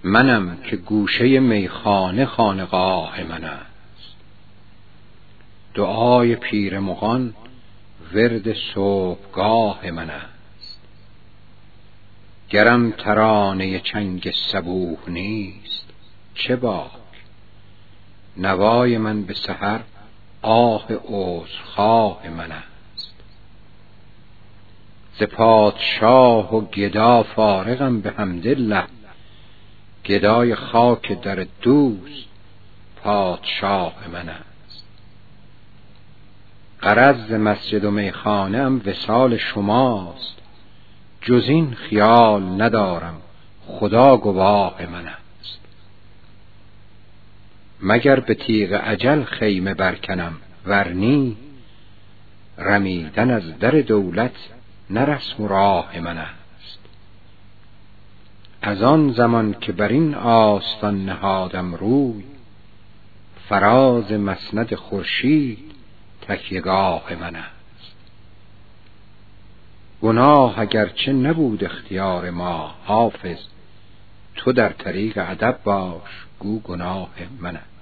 منم که گوشه میخانه خانقاه من است. دعای پیر مغان ورد صبحگاه من است. گرم ترانه چنگ صبوح نیست چه باک، نوای من به سحر آه عذرخواه من است. ز پادشاه و گدا فارغم به حمدالله، گدای خاک در دوست پادشاه من است. غرض ز مسجد و میخانه ام وصال شماست، جز این خیال ندارم خدا گواه من است. مگر به تیغ اجل خیمه برکنم ورنی، رمیدن از در دولت نه رسم و راه من است. از آن زمان که بر این آستان نهادم روی، فراز مسند خورشید تکیهگاه من است. گناه اگرچه نبود اختیار ما حافظ، تو در طریق ادب باش گو گناه من است.